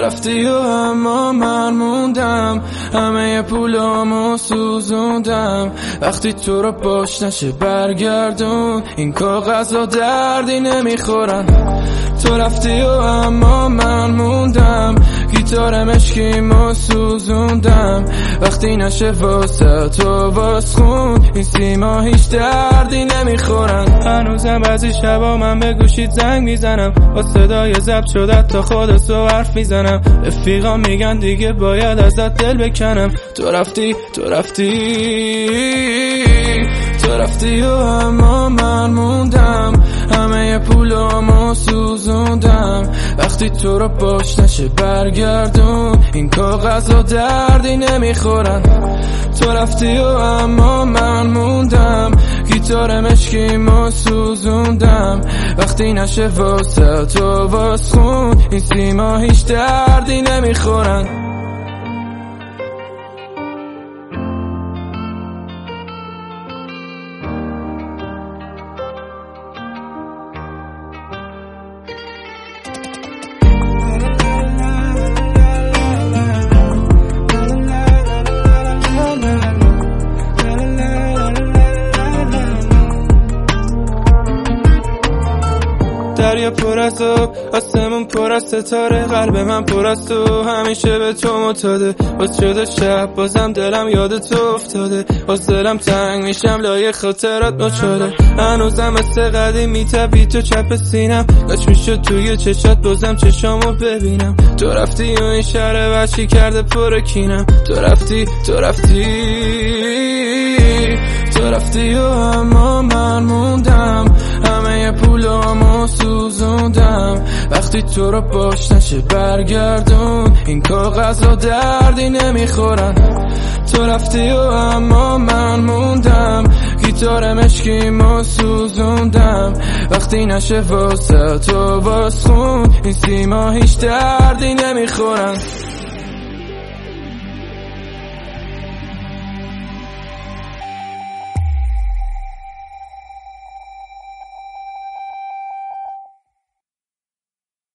رفتی و اما من موندم، همه پولامو سوزوندم. وقتی تو رو باش نشه برگردون، این کاغذها دردی نمیخورن. تو رفتی و اما من موندم، گیتار مشکیمو سوزوندم. وقتی نشه واسه تو واس خون، این سیما هیچ دردی نمیخورن. هنوزم بعضی شبا من به گوشیت زنگ میزنم، با صدای ضبط شده تا خودتو حرف میزنم. رفیقا میگن دیگه باید ازت دل بکنم. تو رفتی و اما من موندم، همه پولامو سوزوندم. وقتی تو رو باش نشه برگردون، این کاغذها دردی نمیخورن. تو رفتی و اما من موندم، گیتار مشکیمو سوزوندم. وقتی نشه واسه تو واس خون، این سیما هیچ دردی نمیخورن. دریا پر از آب، آسمون پر از ستاره، قلب من پر از تو، همیشه به تو معتاده. باز شده شب، بازم دلم یاد تو افتاده. باز دلم تنگ میشم، لای خاطرات نوچاله. هنوزم مثل قدیم میتپی تو چپ سینم، داشت میشد توی چشات بازم چشامو ببینم. تو رفتی و این شهر وحشی کرده پر کینم. تو رفتی و اما من موندم، همه پولامو سوزوندم. وقتی تو رو باش نشه برگردون، این کاغذها دردی نمیخورن. تو رفتی و اما من موندم، گیتار مشکیمو سوزوندم. وقتی نشه واسه تو واس خون، این سیما هیچ دردی نمیخورن.